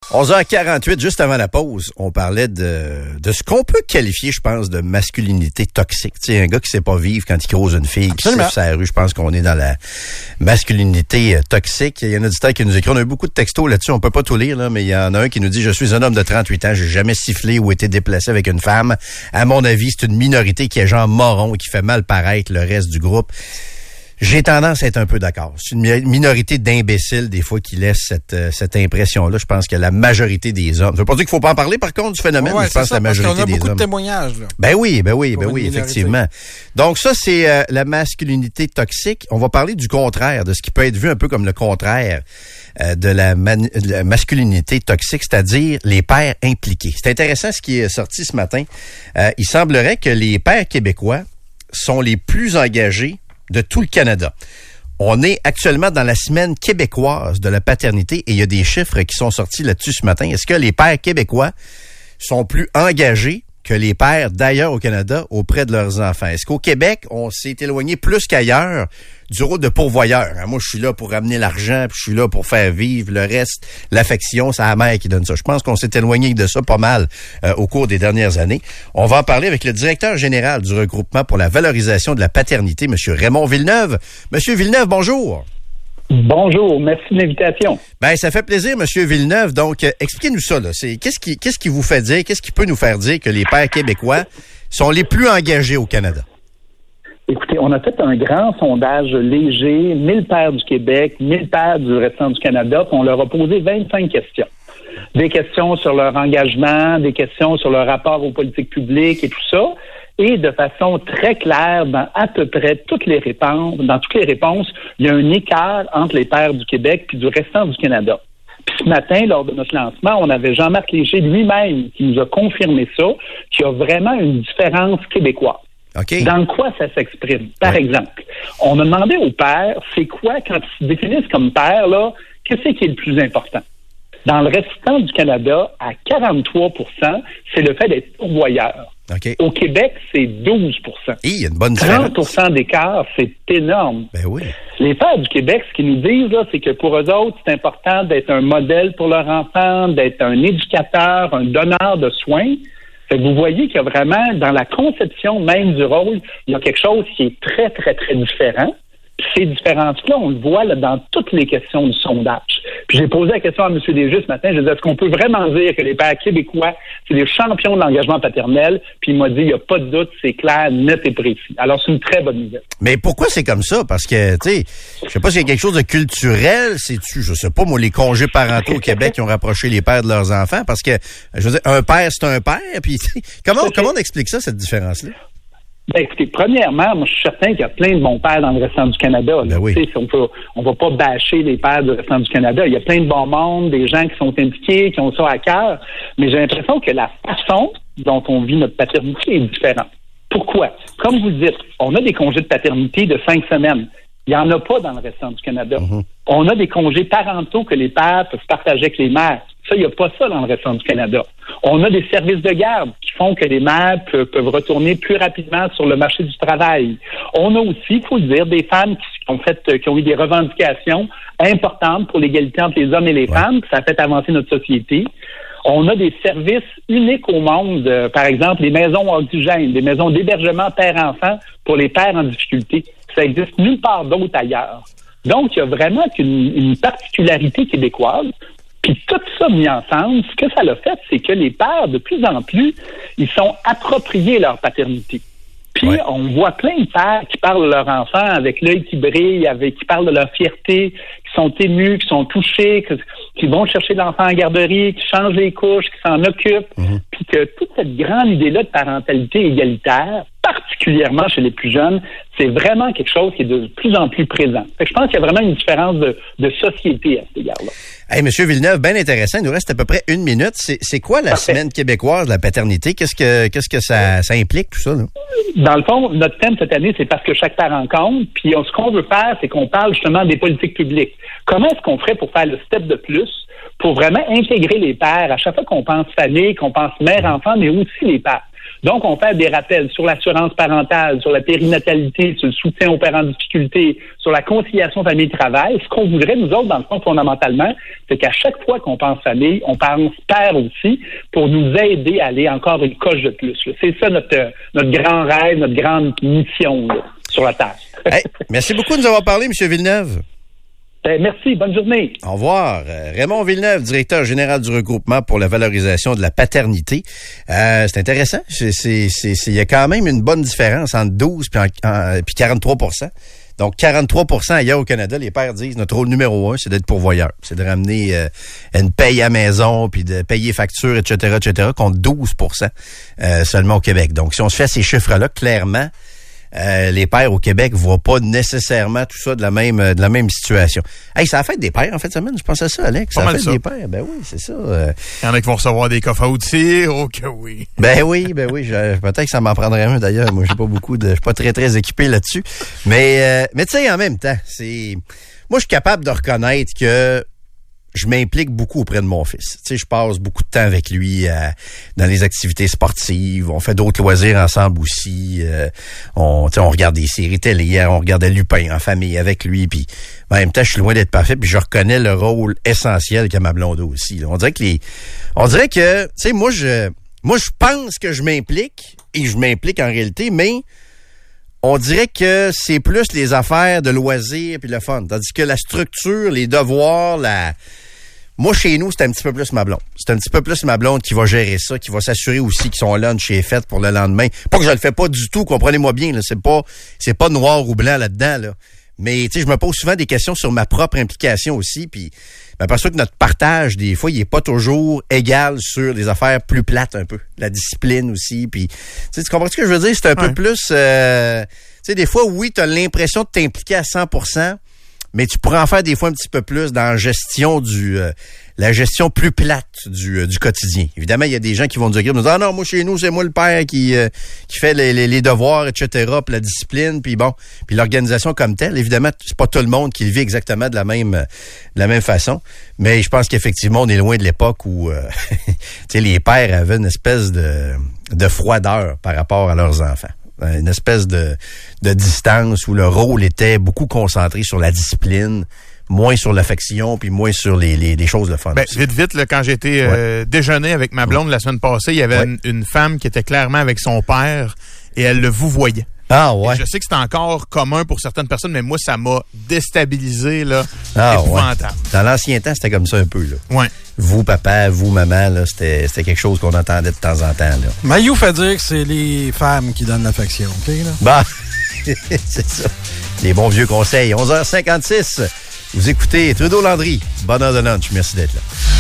11h48, juste avant la pause, on parlait de ce qu'on peut qualifier, je pense, de masculinité toxique. Tu sais, un gars qui sait pas vivre quand il croise une fille qui siffle sur la rue, je pense qu'on est dans la masculinité toxique. Il y a un auditeur qui nous écrit, on a eu beaucoup de textos là-dessus, on peut pas tout lire, là, mais il y en a un qui nous dit « Je suis un homme de 38 ans, j'ai jamais sifflé ou été déplacé avec une femme. À mon avis, c'est une minorité qui est genre moron et qui fait mal paraître le reste du groupe. » J'ai tendance à être un peu d'accord. C'est une minorité d'imbéciles, des fois, qui laisse cette impression-là. Je pense que la majorité des hommes... Ça veut pas dire qu'il faut pas en parler, par contre, du phénomène, mais je pense que la majorité des hommes... On a beaucoup de témoignages, là. Ben oui, effectivement. Donc ça, c'est la masculinité toxique. On va parler du contraire, de ce qui peut être vu un peu comme le contraire de la masculinité toxique, c'est-à-dire les pères impliqués. C'est intéressant ce qui est sorti ce matin. Il semblerait que les pères québécois sont les plus engagés de tout le Canada. On est actuellement dans la semaine québécoise de la paternité et il y a des chiffres qui sont sortis là-dessus ce matin. Est-ce que les pères québécois sont plus engagés que les pères d'ailleurs au Canada auprès de leurs enfants? Est-ce qu'au Québec, on s'est éloigné plus qu'ailleurs du rôle de pourvoyeur? Moi, je suis là pour ramener l'argent, puis je suis là pour faire vivre le reste. L'affection, c'est la mère qui donne ça. Je pense qu'on s'est éloigné de ça pas mal au cours des dernières années. On va en parler avec le directeur général du regroupement pour la valorisation de la paternité, M. Raymond Villeneuve. Monsieur Villeneuve, bonjour. Bonjour, merci de l'invitation. Ben, ça fait plaisir, Monsieur Villeneuve. Donc, expliquez-nous ça, là. Qu'est-ce qui vous fait dire, qu'est-ce qui peut nous faire dire que les pères québécois sont les plus engagés au Canada? Écoutez, on a fait un grand sondage léger, 1000 pères du Québec, 1000 pères du restant du Canada, puis on leur a posé 25 questions. Des questions sur leur engagement, des questions sur leur rapport aux politiques publiques et tout ça. Et de façon très claire, dans à peu près toutes les réponses, il y a un écart entre les pères du Québec puis du restant du Canada. Puis ce matin, lors de notre lancement, on avait Jean-Marc Léger lui-même qui nous a confirmé ça, qu'il y a vraiment une différence québécoise. Okay. Dans quoi ça s'exprime? Par exemple, on a demandé aux pères, c'est quoi, quand ils se définissent comme pères, là, qu'est-ce qui est le plus important? Dans le restant du Canada, à 43%, c'est le fait d'être pourvoyeur. Okay. Au Québec, c'est 12%. Il y a une bonne différence. 30% d'écart, c'est énorme. Ben oui. Les pères du Québec, ce qu'ils nous disent, là, c'est que pour eux autres, c'est important d'être un modèle pour leur enfant, d'être un éducateur, un donneur de soins. Fait que vous voyez qu'il y a vraiment, dans la conception même du rôle, il y a quelque chose qui est très, très, très différent. Puis ces différences-là, on le voit là, dans toutes les questions du sondage. Puis j'ai posé la question à M. Léger ce matin, je disais, est-ce qu'on peut vraiment dire que les pères québécois, c'est des champions de l'engagement paternel? Puis il m'a dit, il n'y a pas de doute, c'est clair, net et précis. Alors c'est une très bonne nouvelle. Mais pourquoi c'est comme ça? Parce que, tu sais, je sais pas s'il y a quelque chose de culturel, je sais pas, moi, les congés parentaux au Québec qui ont rapproché les pères de leurs enfants, parce que, je veux dire, un père, c'est un père, puis comment on explique ça, cette différence-là? Ben, écoutez, premièrement, moi, je suis certain qu'il y a plein de bons pères dans le restant du Canada. Ben oui. On va pas bâcher les pères du restant du Canada. Il y a plein de bons mondes, des gens qui sont impliqués, qui ont ça à cœur. Mais j'ai l'impression que la façon dont on vit notre paternité est différente. Pourquoi? Comme vous le dites, on a des congés de paternité de 5 semaines. Il n'y en a pas dans le restant du Canada. Mm-hmm. On a des congés parentaux que les pères peuvent partager avec les mères. Ça, il n'y a pas ça dans le restant du Canada. On a des services de garde qui font que les mères peuvent retourner plus rapidement sur le marché du travail. On a aussi, il faut le dire, des femmes qui ont eu des revendications importantes pour l'égalité entre les hommes et les femmes. Ça a fait avancer notre société. On a des services uniques au monde, par exemple, les maisons oxygènes, des maisons d'hébergement père-enfant pour les pères en difficulté. Ça existe nulle part d'autre ailleurs. Donc, il y a vraiment une particularité québécoise. Puis tout ça mis ensemble, ce que ça a fait, c'est que les pères, de plus en plus, ils sont appropriés leur paternité. Puis on voit plein de pères qui parlent de leur enfant avec l'œil qui brille, qui parlent de leur fierté, qui sont émus, qui sont touchés, qui vont chercher l'enfant en garderie, qui changent les couches, qui s'en occupent. Mm-hmm. Puis que toute cette grande idée-là de parentalité égalitaire, particulièrement chez les plus jeunes, c'est vraiment quelque chose qui est de plus en plus présent. Fait que je pense qu'il y a vraiment une différence de société à cet égard-là. Hey, Monsieur Villeneuve, bien intéressant. Il nous reste à peu près 1 minute. C'est quoi la semaine québécoise de la paternité? Qu'est-ce que ça implique, tout ça, là? Dans le fond, notre thème cette année, c'est parce que chaque père en compte. Puis ce qu'on veut faire, c'est qu'on parle justement des politiques publiques. Comment est-ce qu'on ferait pour faire le step de plus, pour vraiment intégrer les pères à chaque fois qu'on pense famille, qu'on pense mère-enfant, mais aussi les pères? Donc, on fait des rappels sur l'assurance parentale, sur la périnatalité, sur le soutien aux parents en difficulté, sur la conciliation famille-travail. Ce qu'on voudrait, nous autres, dans le fond, fondamentalement, c'est qu'à chaque fois qu'on pense famille, on pense père aussi, pour nous aider à aller encore une coche de plus. Là. C'est ça notre grand rêve, notre grande mission là, sur la Terre. Hey, merci beaucoup de nous avoir parlé, M. Villeneuve. Merci, bonne journée. Au revoir. Raymond Villeneuve, directeur général du regroupement pour la valorisation de la paternité. C'est intéressant. Il y a quand même une bonne différence entre 12 puis 43 %. Donc, 43 % ailleurs au Canada, les pères disent notre rôle numéro 1, c'est d'être pourvoyeur. C'est de ramener une paye à la maison, puis de payer factures, etc., contre 12 % seulement au Québec. Donc, si on se fait ces chiffres-là, clairement, les pères au Québec voient pas nécessairement tout ça de la même situation. Hey, ça a fait des pères en fait de semaine, je pense à ça, Alex. Ça a fait des pères. Ben oui, c'est ça. Il y en a qui vont recevoir des coffres à outils, oh que oui. Ben oui, peut-être que ça m'en prendrait un d'ailleurs. Moi, je suis pas très équipé là-dessus. Mais tu sais, en même temps, moi je suis capable de reconnaître que je m'implique beaucoup auprès de mon fils. Tu sais, je passe beaucoup de temps avec lui dans les activités sportives. On fait d'autres loisirs ensemble aussi. On regarde des séries télé. Hier, on regardait Lupin en famille avec lui. Puis en même temps, je suis loin d'être parfait. Puis je reconnais le rôle essentiel qu'a ma blonde aussi. Là. On dirait que, tu sais, moi, je pense que je m'implique et je m'implique en réalité, mais on dirait que c'est plus les affaires de loisirs puis le fun. Tandis que la structure, les devoirs, moi, chez nous, c'est un petit peu plus ma blonde. C'est un petit peu plus ma blonde qui va gérer ça, qui va s'assurer aussi que son lunch est fait pour le lendemain. Pas que je le fais pas du tout, comprenez-moi bien, là. C'est pas noir ou blanc là-dedans, là. Mais, tu sais, je me pose souvent des questions sur ma propre implication aussi, puis je m'aperçois que notre partage, des fois, il est pas toujours égal sur des affaires plus plates un peu. La discipline aussi, puis tu comprends ce que je veux dire? C'est un peu plus... tu sais, des fois, oui, tu as l'impression de t'impliquer à 100%, mais tu pourrais en faire des fois un petit peu plus dans la gestion la gestion plus plate du quotidien. Évidemment, il y a des gens qui vont nous dire, ah non, moi chez nous, c'est moi le père qui fait les devoirs, etc., puis la discipline, puis bon, puis l'organisation comme telle. Évidemment, c'est pas tout le monde qui le vit exactement de la même façon, mais je pense qu'effectivement, on est loin de l'époque où tu sais, les pères avaient une espèce de froideur par rapport à leurs enfants. Une espèce de distance où le rôle était beaucoup concentré sur la discipline, moins sur l'affection, puis moins sur les choses de fun. Ben, vite, là, quand j'étais déjeuner avec ma blonde la semaine passée, il y avait une femme qui était clairement avec son père et elle le vouvoyait. Ah ouais. Et je sais que c'est encore commun pour certaines personnes, mais moi, ça m'a déstabilisé, là, épouvantable. Ouais. Dans l'ancien temps, c'était comme ça un peu, là. Ouais. Vous, papa, vous, maman, là, c'était quelque chose qu'on entendait de temps en temps, là. Maillot fait dire que c'est les femmes qui donnent l'affection, OK, là? Bah, c'est ça. Les bons vieux conseils. 11h56. Vous écoutez Trudeau-Landry. Bonne heure de lunch. Merci d'être là.